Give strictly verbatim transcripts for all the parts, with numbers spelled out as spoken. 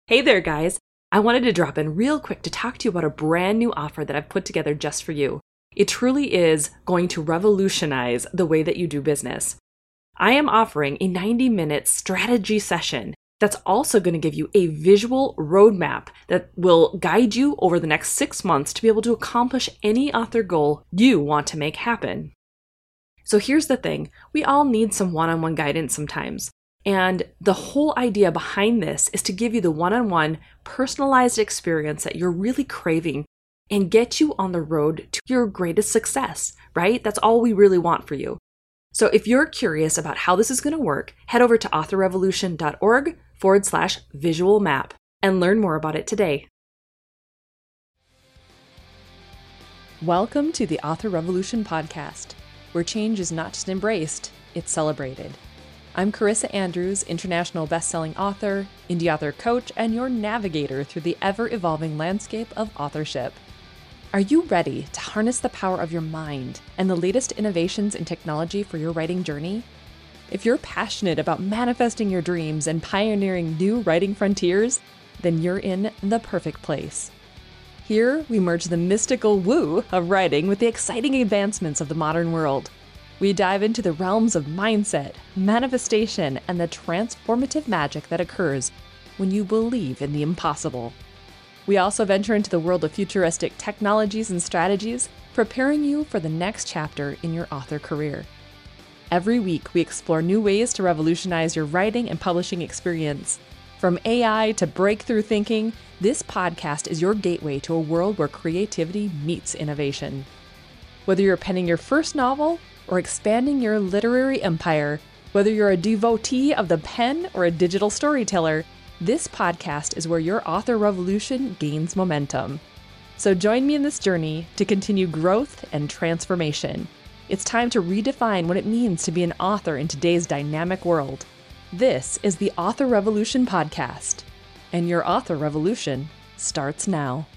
Hey there, guys. I wanted to drop in real quick to talk to you about a brand new offer that I've put together just for you. It truly is going to revolutionize the way that you do business. I am offering a ninety minute strategy session that's also going to give you a visual roadmap that will guide you over the next six months to be able to accomplish any author goal you want to make happen. So here's the thing, we all need some one-on-one guidance sometimes. And the whole idea behind this is to give you the one-on-one personalized experience that you're really craving and get you on the road to your greatest success, right? That's all we really want for you. So if you're curious about how this is going to work, head over to authorrevolution.org forward slash visual map and learn more about it today. Welcome to the Author Revolution podcast, where change is not just embraced, it's celebrated. I'm Carissa Andrews, international best-selling author, indie author coach, and your navigator through the ever-evolving landscape of authorship. Are you ready to harness the power of your mind and the latest innovations in technology for your writing journey? If you're passionate about manifesting your dreams and pioneering new writing frontiers, then you're in the perfect place. Here, we merge the mystical woo of writing with the exciting advancements of the modern world. We dive into the realms of mindset, manifestation, and the transformative magic that occurs when you believe in the impossible. We also venture into the world of futuristic technologies and strategies, preparing you for the next chapter in your author career. Every week, we explore new ways to revolutionize your writing and publishing experience. From A I to breakthrough thinking, this podcast is your gateway to a world where creativity meets innovation. Whether you're penning your first novel or expanding your literary empire, whether you're a devotee of the pen or a digital storyteller, this podcast is where your author revolution gains momentum. So join me in this journey to continue growth and transformation. It's time to redefine what it means to be an author in today's dynamic world. This is the Author Revolution podcast, and your author revolution starts now.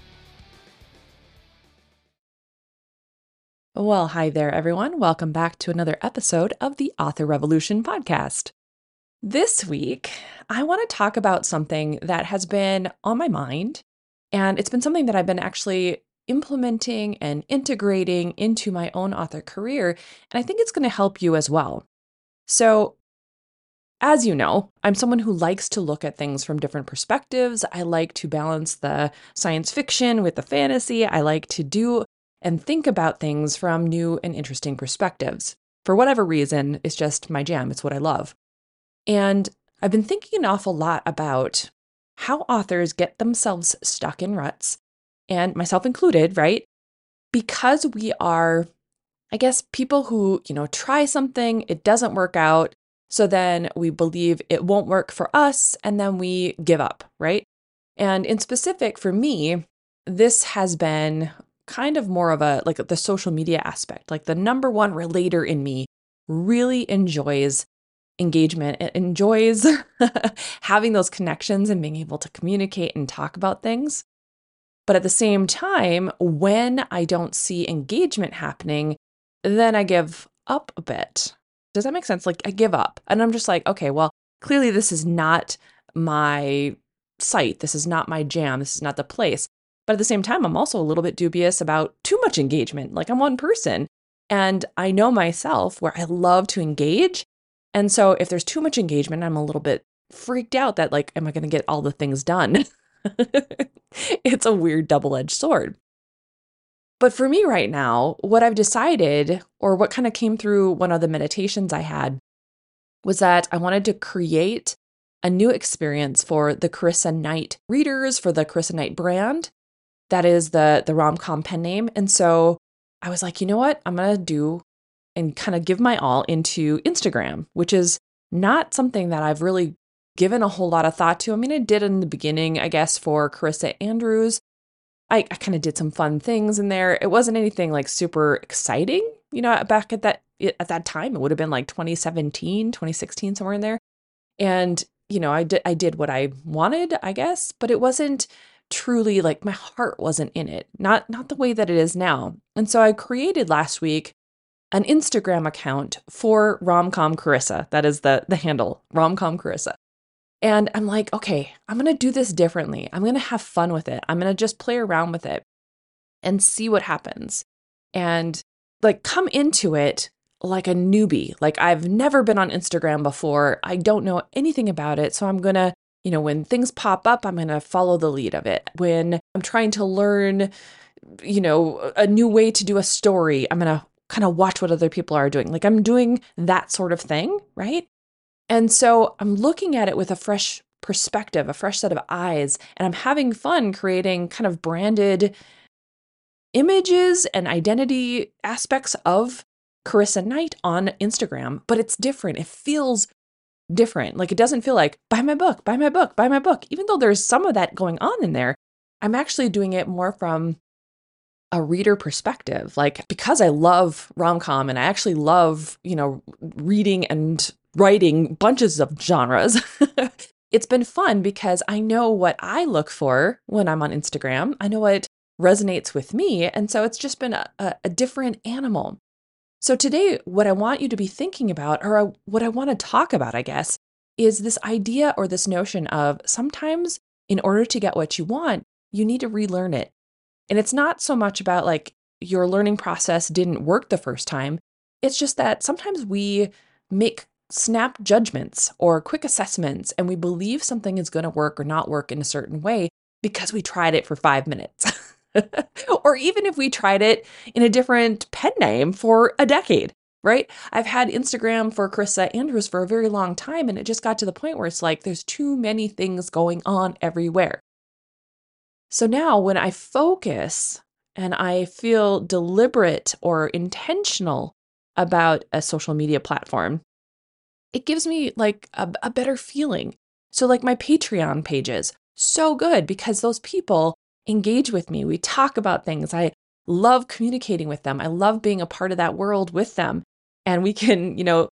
Well, hi there, everyone. Welcome back to another episode of the Author Revolution podcast. This week, I want to talk about something that has been on my mind, and it's been something that I've been actually implementing and integrating into my own author career, and I think it's going to help you as well. So, as you know, I'm someone who likes to look at things from different perspectives. I like to balance the science fiction with the fantasy. I like to do and think about things from new and interesting perspectives. For whatever reason, it's just my jam. It's what I love. And I've been thinking an awful lot about how authors get themselves stuck in ruts, and myself included, right? Because we are, I guess, people who, you know, try something, it doesn't work out, so then we believe it won't work for us, and then we give up, right? And in specific for me, this has been kind of more of a, like the social media aspect. Like the number one relator in me really enjoys engagement. It enjoys having those connections and being able to communicate and talk about things. But at the same time, when I don't see engagement happening, then I give up a bit. Does that make sense? Like I give up and I'm just like, okay, well, clearly this is not my site. This is not my jam. This is not the place. But at the same time, I'm also a little bit dubious about too much engagement. Like I'm one person and I know myself where I love to engage. And so if there's too much engagement, I'm a little bit freaked out that like, am I going to get all the things done? It's a weird double-edged sword. But for me right now, what I've decided, or what kind of came through one of the meditations I had, was that I wanted to create a new experience for the Carissa Knight readers, for the Carissa Knight brand. That is the, the rom-com pen name. And so I was like, you know what? I'm going to do and kind of give my all into Instagram, which is not something that I've really given a whole lot of thought to. I mean, I did in the beginning, I guess, for Carissa Andrews. I, I kind of did some fun things in there. It wasn't anything like super exciting, you know, back at that, at that time, it would have been like twenty seventeen, twenty sixteen, somewhere in there. And, you know, I did, I did what I wanted, I guess, but it wasn't truly like my heart wasn't in it, not, not the way that it is now. And so I created last week an Instagram account for Romcom Carissa. That is the, the handle, Romcom Carissa. And I'm like, okay, I'm going to do this differently. I'm going to have fun with it. I'm going to just play around with it and see what happens. And like come into it like a newbie. Like I've never been on Instagram before. I don't know anything about it. So I'm going to, you know, when things pop up, I'm going to follow the lead of it. When I'm trying to learn, you know, a new way to do a story, I'm going to kind of watch what other people are doing. Like I'm doing that sort of thing, right? And so I'm looking at it with a fresh perspective, a fresh set of eyes, and I'm having fun creating kind of branded images and identity aspects of Carissa Knight on Instagram, but it's different. It feels different. Like it doesn't feel like buy my book, buy my book, buy my book. Even though there's some of that going on in there, I'm actually doing it more from a reader perspective. Like because I love rom-com and I actually love, you know, reading and writing bunches of genres. It's been fun because I know what I look for when I'm on Instagram. I know what resonates with me. And so it's just been a, a, a different animal. So today, what I want you to be thinking about, or a, what I want to talk about, I guess, is this idea or this notion of sometimes in order to get what you want, you need to relearn it. And it's not so much about like your learning process didn't work the first time. It's just that sometimes we make snap judgments or quick assessments and we believe something is going to work or not work in a certain way because we tried it for five minutes. Or even if we tried it in a different pen name for a decade, right? I've had Instagram for Carissa Andrews for a very long time, and it just got to the point where it's like there's too many things going on everywhere. So now when I focus and I feel deliberate or intentional about a social media platform, it gives me like a, a better feeling. So like my Patreon pages, so good because those people engage with me. We talk about things. I love communicating with them. I love being a part of that world with them. And we can, you know,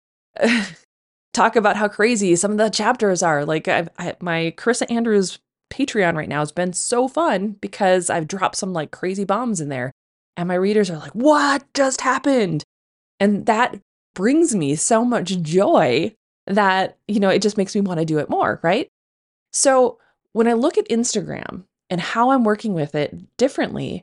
talk about how crazy some of the chapters are. Like I've, I, my Carissa Andrews Patreon right now has been so fun because I've dropped some like crazy bombs in there. And my readers are like, what just happened? And that brings me so much joy that, you know, it just makes me want to do it more, right? So when I look at Instagram and how I'm working with it differently,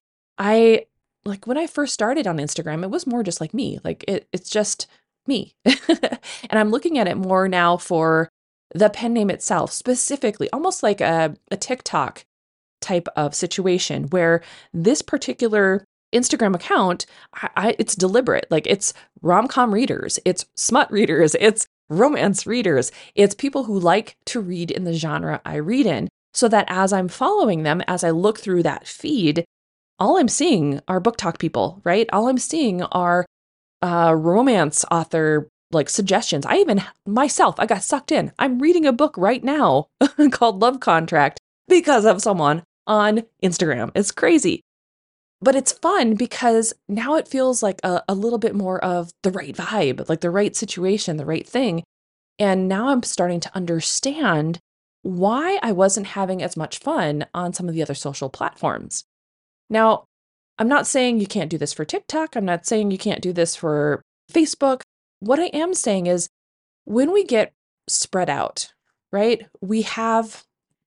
I like when I first started on Instagram, it was more just like me, like it, it's just me. And I'm looking at it more now for the pen name itself, specifically, almost like a, a TikTok type of situation where this particular Instagram account, I, I, it's deliberate. Like it's rom-com readers, it's smut readers, it's romance readers, it's people who like to read in the genre I read in. So that as I'm following them, as I look through that feed, all I'm seeing are book talk people, right? All I'm seeing are uh, romance author like suggestions. I even myself, I got sucked in. I'm reading a book right now called Love Contract because of someone on Instagram. It's crazy. But it's fun because now it feels like a, a little bit more of the right vibe, like the right situation, the right thing. And now I'm starting to understand why I wasn't having as much fun on some of the other social platforms. Now, I'm not saying you can't do this for TikTok. I'm not saying you can't do this for Facebook. What I am saying is when we get spread out, right, we have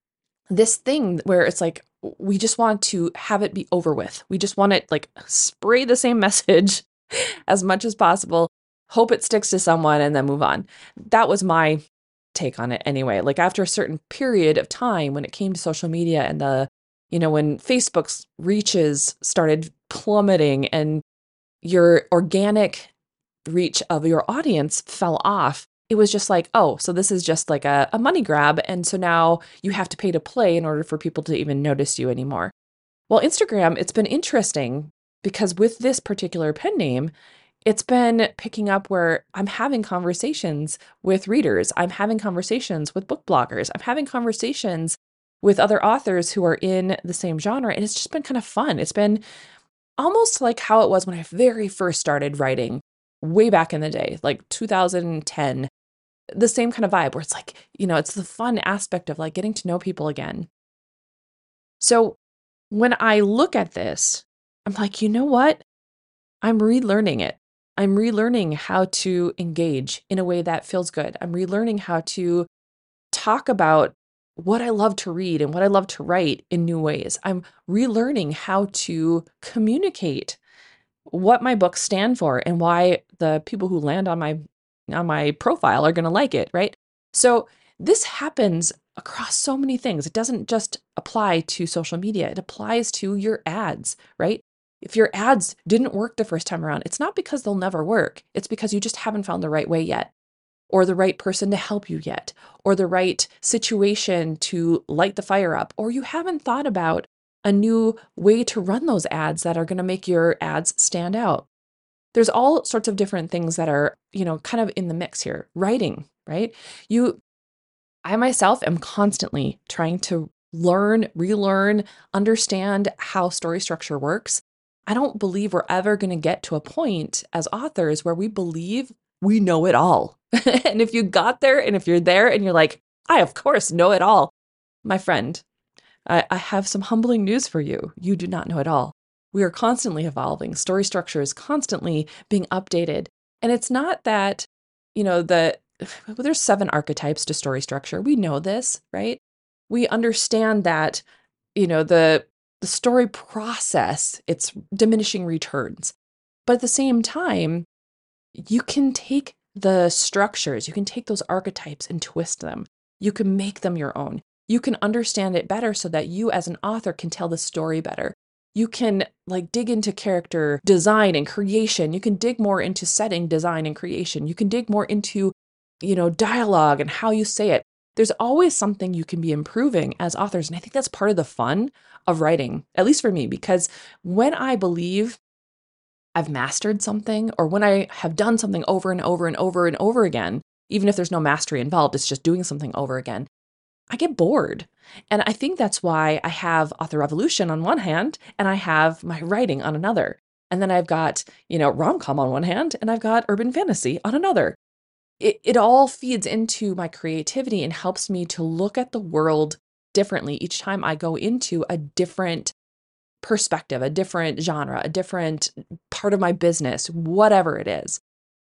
this thing where it's like, we just want to have it be over with. We just want it like spray the same message as much as possible, hope it sticks to someone and then move on. That was my take on it anyway. Like after a certain period of time when it came to social media and the, you know, when Facebook's reaches started plummeting and your organic reach of your audience fell off, it was just like, oh, so this is just like a, a money grab. And so now you have to pay to play in order for people to even notice you anymore. Well, Instagram, it's been interesting because with this particular pen name, it's been picking up where I'm having conversations with readers. I'm having conversations with book bloggers. I'm having conversations with other authors who are in the same genre. And it's just been kind of fun. It's been almost like how it was when I very first started writing way back in the day, like two thousand ten, the same kind of vibe where it's like, you know, it's the fun aspect of like getting to know people again. So when I look at this, I'm like, you know what? I'm relearning it. I'm relearning how to engage in a way that feels good. I'm relearning how to talk about what I love to read and what I love to write in new ways. I'm relearning how to communicate what my books stand for and why the people who land on my on my profile are going to like it, right? So this happens across so many things. It doesn't just apply to social media. It applies to your ads, right? If your ads didn't work the first time around, it's not because they'll never work. It's because you just haven't found the right way yet, or the right person to help you yet, or the right situation to light the fire up, or you haven't thought about a new way to run those ads that are going to make your ads stand out. There's all sorts of different things that are, you know, kind of in the mix here. Writing, right? You, I myself am constantly trying to learn, relearn, understand how story structure works. I don't believe we're ever going to get to a point as authors where we believe we know it all. And if you got there and if you're there and you're like, I of course know it all, my friend, I, I have some humbling news for you. You do not know it all. We are constantly evolving. Story structure is constantly being updated. And it's not that, you know, the well, there's seven archetypes to story structure. We know this, right? We understand that, you know, the the story process, it's diminishing returns. But at the same time, you can take the structures, you can take those archetypes and twist them. You can make them your own. You can understand it better so that you as an author can tell the story better. You can like dig into character design and creation. You can dig more into setting design and creation. You can dig more into, you know, dialogue and how you say it. There's always something you can be improving as authors. And I think that's part of the fun of writing, at least for me, because when I believe I've mastered something, or when I have done something over and over and over and over again, even if there's no mastery involved, it's just doing something over again, I get bored. And I think that's why I have Author Revolution on one hand, and I have my writing on another. And then I've got, you know, rom-com on one hand, and I've got urban fantasy on another. It, it all feeds into my creativity and helps me to look at the world differently each time I go into a different perspective, a different genre, a different part of my business, whatever it is.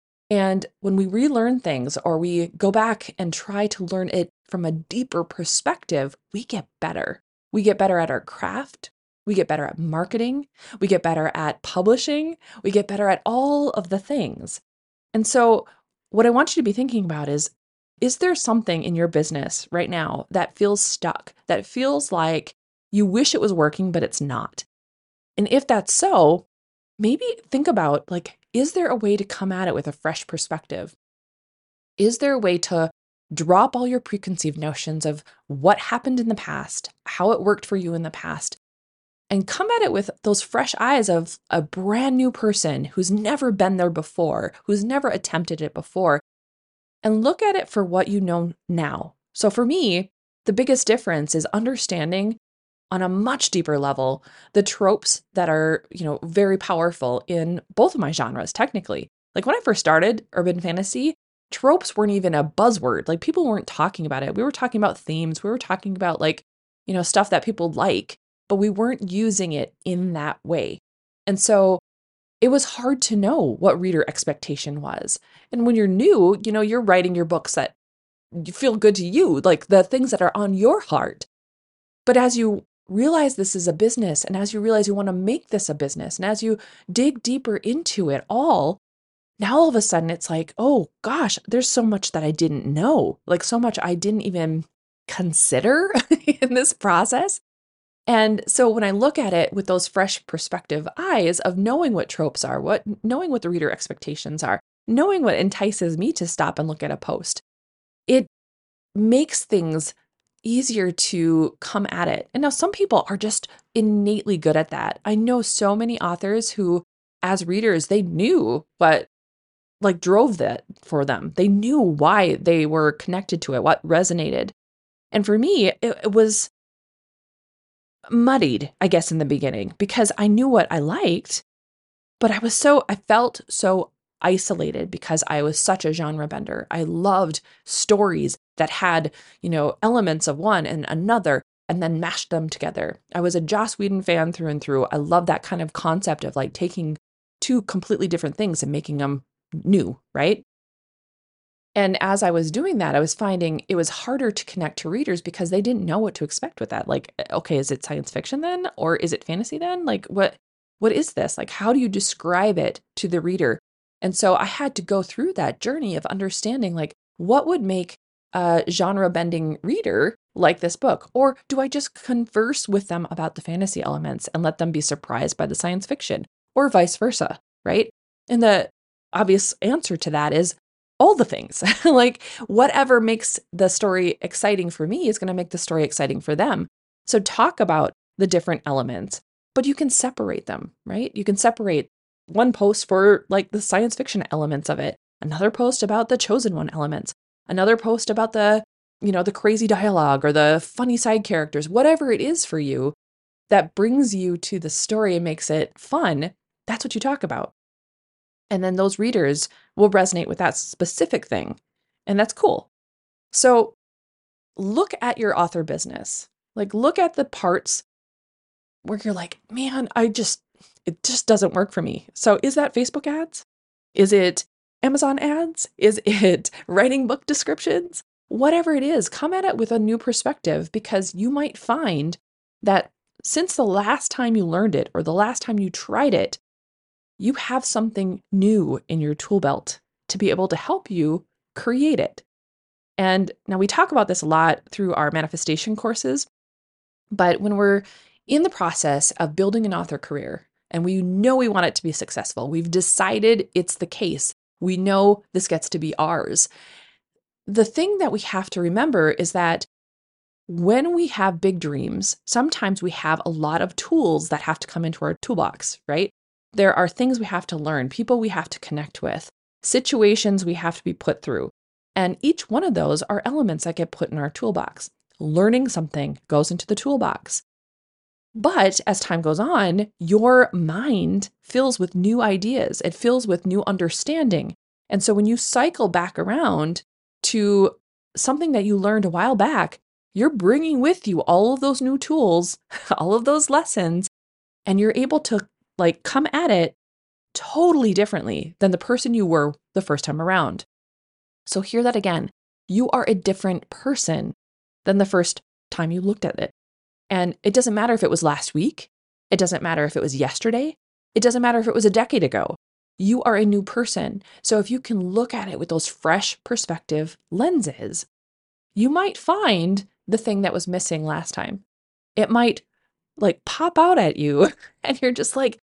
And when we relearn things or we go back and try to learn it from a deeper perspective, we get better. We get better at our craft. We get better at marketing. We get better at publishing. We get better at all of the things. And so what I want you to be thinking about is, is there something in your business right now that feels stuck, that feels like you wish it was working, but it's not? And if that's so, maybe think about, like, is there a way to come at it with a fresh perspective? Is there a way to drop all your preconceived notions of what happened in the past, how it worked for you in the past, and come at it with those fresh eyes of a brand new person who's never been there before, who's never attempted it before, and look at it for what you know now? So for me, the biggest difference is understanding on a much deeper level the tropes that are, you know, very powerful in both of my genres, technically. Like when I first started urban fantasy, tropes weren't even a buzzword. Like people weren't talking about it. We were talking about themes. We were talking about like, you know, stuff that people like, but we weren't using it in that way. And so it was hard to know what reader expectation was. And when you're new, you know, you're writing your books that feel good to you, like the things that are on your heart. But as you realize this is a business, and as you realize you want to make this a business, and as you dig deeper into it all, now all of a sudden it's like, oh gosh, there's so much that I didn't know, like so much I didn't even consider in this process. And so when I look at it with those fresh perspective eyes of knowing what tropes are, what knowing what the reader expectations are, knowing what entices me to stop and look at a post, it makes things easier to come at it. And now some people are just innately good at that. I know so many authors who, as readers, they knew what like drove that for them. They knew why they were connected to it, what resonated. And for me, it, it was muddied, I guess, in the beginning because I knew what I liked, but I was so, I felt so isolated because I was such a genre bender. I loved stories that had, you know, elements of one and another and then mashed them together. I was a Joss Whedon fan through and through. I love that kind of concept of like taking two completely different things and making them new, right? And as I was doing that, I was finding it was harder to connect to readers because they didn't know what to expect with that. Like, okay, is it science fiction then? Or is it fantasy then? Like, what, what is this? Like, how do you describe it to the reader? And so I had to go through that journey of understanding, like, what would make a genre bending reader like this book? Or do I just converse with them about the fantasy elements and let them be surprised by the science fiction, or vice versa? Right. And the obvious answer to that is all the things. Like, whatever makes the story exciting for me is going to make the story exciting for them. So talk about the different elements, but you can separate them, right? You can separate one post for like the science fiction elements of it, another post about the chosen one elements, another post about the, you know, the crazy dialogue or the funny side characters, whatever it is for you that brings you to the story and makes it fun. That's what you talk about. And then those readers will resonate with that specific thing. And that's cool. So look at your author business. Like, look at the parts where you're like, man, I just, it just doesn't work for me. So is that Facebook ads? Is it Amazon ads? Is it writing book descriptions? Whatever it is, come at it with a new perspective, because you might find that since the last time you learned it or the last time you tried it, you have something new in your tool belt to be able to help you create it. And now we talk about this a lot through our manifestation courses, but when we're in the process of building an author career and we know we want it to be successful, we've decided it's the case, we know this gets to be ours. The thing that we have to remember is that when we have big dreams, sometimes we have a lot of tools that have to come into our toolbox, right? There are things we have to learn, people we have to connect with, situations we have to be put through. And each one of those are elements that get put in our toolbox. Learning something goes into the toolbox. But as time goes on, your mind fills with new ideas. It fills with new understanding. And so when you cycle back around to something that you learned a while back, you're bringing with you all of those new tools, all of those lessons, and you're able to like come at it totally differently than the person you were the first time around. So hear that again. You are a different person than the first time you looked at it. And it doesn't matter if it was last week. It doesn't matter if it was yesterday. It doesn't matter if it was a decade ago. You are a new person. So if you can look at it with those fresh perspective lenses, you might find the thing that was missing last time. It might like pop out at you and you're just like,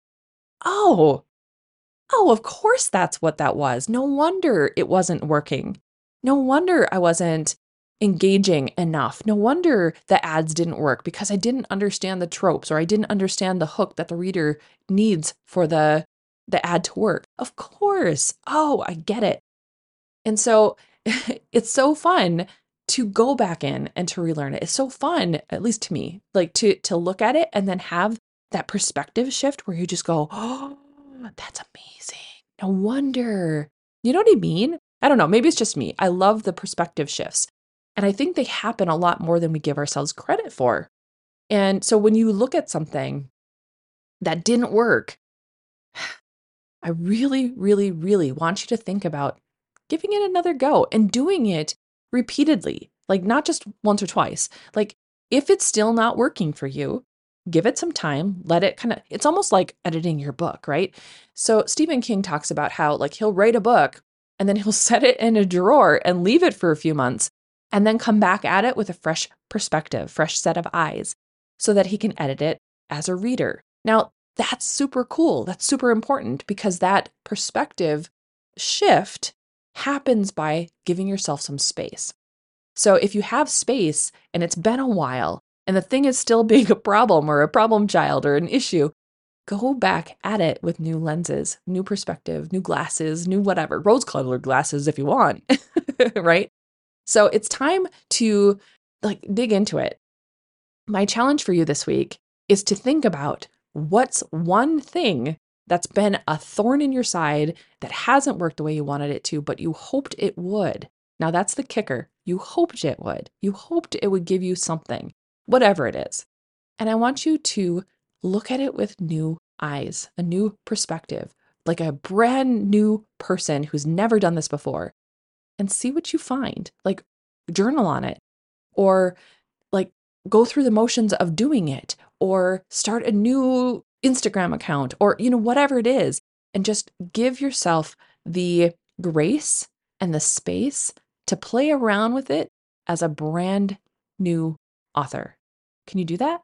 oh, oh, of course that's what that was. No wonder it wasn't working. No wonder I wasn't engaging enough. No wonder the ads didn't work, because I didn't understand the tropes, or I didn't understand the hook that the reader needs for the, the ad to work. Of course. Oh, I get it. And so it's so fun to go back in and to relearn it. It's so fun, at least to me, like to to look at it and then have that perspective shift where you just go, oh, that's amazing. No wonder. You know what I mean? I don't know. Maybe it's just me. I love the perspective shifts. And I think they happen a lot more than we give ourselves credit for. And so when you look at something that didn't work, I really, really, really want you to think about giving it another go and doing it repeatedly, like not just once or twice. Like if it's still not working for you, give it some time, let it kind of, it's almost like editing your book, right? So Stephen King talks about how like he'll write a book and then he'll set it in a drawer and leave it for a few months and then come back at it with a fresh perspective, fresh set of eyes so that he can edit it as a reader. Now, that's super cool. That's super important because that perspective shift happens by giving yourself some space. So if you have space and it's been a while and the thing is still being a problem or a problem child or an issue, go back at it with new lenses, new perspective, new glasses, new whatever, rose-colored glasses if you want, right? So it's time to like dig into it. My challenge for you this week is to think about what's one thing that's been a thorn in your side that hasn't worked the way you wanted it to, but you hoped it would. Now that's the kicker. You hoped it would. You hoped it would give you something, whatever it is. And I want you to look at it with new eyes, a new perspective, like a brand new person who's never done this before. and see what you find. Like, journal on it, or like go through the motions of doing it, or start a new Instagram account, or, you know, whatever it is, and just give yourself the grace and the space to play around with it as a brand new author. Can you do that?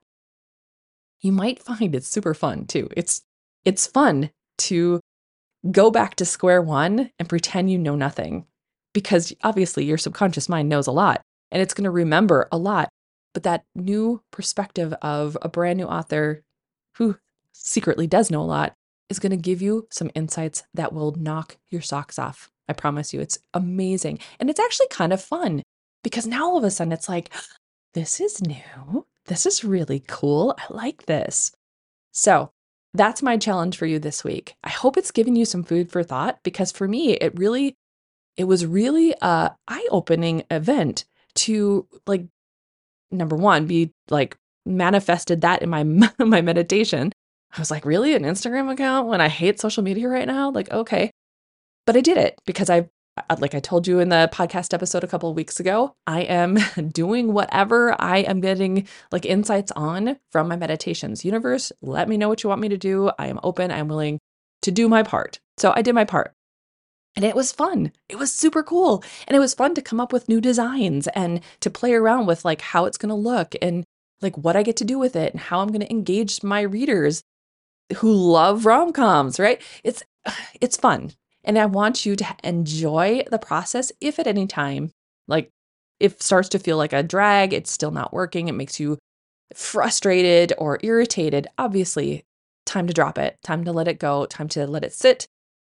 You might find it's super fun too. It's it's fun to go back to square one and pretend you know nothing, because obviously your subconscious mind knows a lot and it's going to remember a lot. But that new perspective of a brand new author who secretly does know a lot is going to give you some insights that will knock your socks off. I promise you, it's amazing. And it's actually kind of fun, because now all of a sudden it's like, this is new. This is really cool. I like this. So that's my challenge for you this week. I hope it's giving you some food for thought, because for me, it really, it was really a eye-opening event to, like, number one, be like manifested that in my, my meditation. I was like, really, an Instagram account when I hate social media right now? Like, okay. But I did it because I, like I told you in the podcast episode a couple of weeks ago, I am doing whatever I am getting like insights on from my meditations. Universe, let me know what you want me to do. I am open. I'm willing to do my part. So I did my part. And it was fun. It was super cool. And it was fun to come up with new designs and to play around with like how it's going to look and like what I get to do with it and how I'm going to engage my readers who love rom-coms, right? It's it's fun. And I want you to enjoy the process. If at any time, like, if it starts to feel like a drag, it's still not working, it makes you frustrated or irritated, obviously, time to drop it, time to let it go, time to let it sit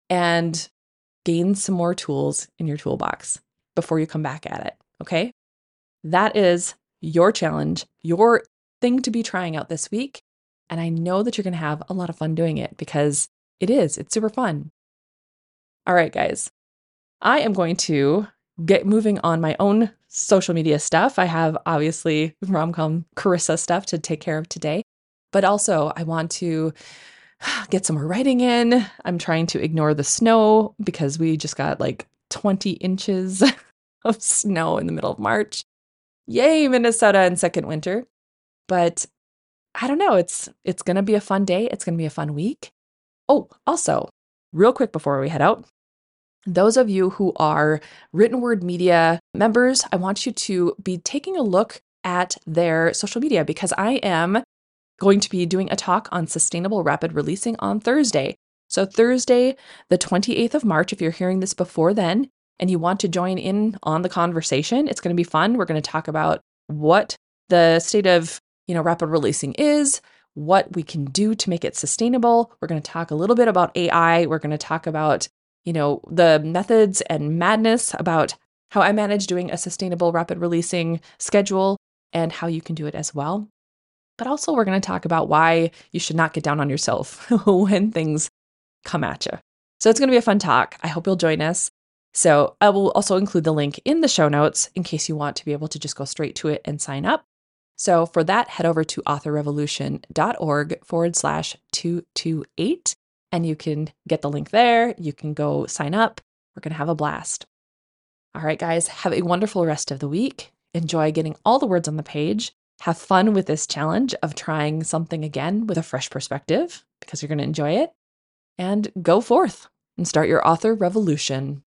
and gain some more tools in your toolbox before you come back at it, okay? That is your challenge, your thing to be trying out this week. And I know that you're going to have a lot of fun doing it, because it is, it's super fun. All right, guys, I am going to get moving on my own social media stuff. I have obviously Romcom Carissa stuff to take care of today, but also I want to get some more writing in. I'm trying to ignore the snow because we just got like twenty inches of snow in the middle of March. Yay, Minnesota and second winter. But I don't know, it's it's going to be a fun day. It's going to be a fun week. Oh, also, real quick before we head out, those of you who are Written Word Media members, I want you to be taking a look at their social media, because I am going to be doing a talk on sustainable rapid releasing on Thursday. So Thursday, the twenty-eighth of March, if you're hearing this before then and you want to join in on the conversation, it's going to be fun. We're going to talk about what the state of, you know, rapid releasing is, what we can do to make it sustainable. We're going to talk a little bit about A I. We're going to talk about, you know, the methods and madness about how I manage doing a sustainable rapid releasing schedule and how you can do it as well. But also we're going to talk about why you should not get down on yourself when things come at you. So it's going to be a fun talk. I hope you'll join us. So I will also include the link in the show notes in case you want to be able to just go straight to it and sign up. So for that, head over to authorrevolution.org forward slash 228. And you can get the link there. You can go sign up. We're going to have a blast. All right, guys, have a wonderful rest of the week. Enjoy getting all the words on the page. Have fun with this challenge of trying something again with a fresh perspective, because you're going to enjoy it. And go forth and start your author revolution.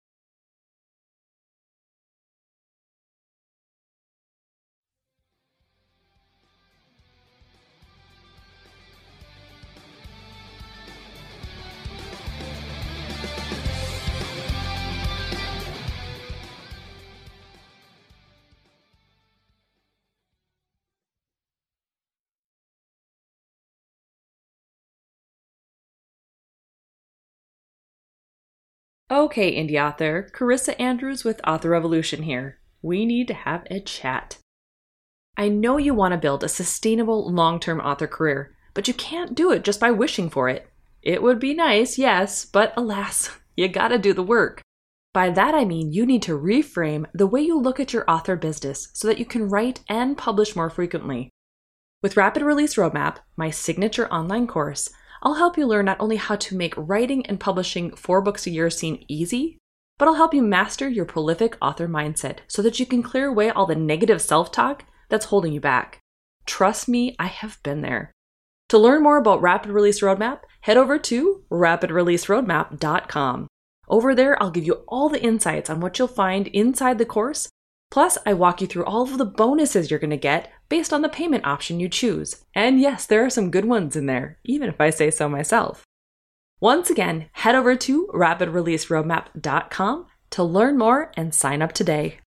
Okay, indie author, Carissa Andrews with Author Revolution here. We need to have a chat. I know you want to build a sustainable long-term author career, but you can't do it just by wishing for it. It would be nice, yes, but alas, you gotta do the work. By that I mean you need to reframe the way you look at your author business so that you can write and publish more frequently. With Rapid Release Roadmap, my signature online course, I'll help you learn not only how to make writing and publishing four books a year seem easy, but I'll help you master your prolific author mindset so that you can clear away all the negative self-talk that's holding you back. Trust me, I have been there. To learn more about Rapid Release Roadmap, head over to rapid release roadmap dot com. Over there, I'll give you all the insights on what you'll find inside the course. Plus, I walk you through all of the bonuses you're going to get based on the payment option you choose. And yes, there are some good ones in there, even if I say so myself. Once again, head over to rapid release roadmap dot com to learn more and sign up today.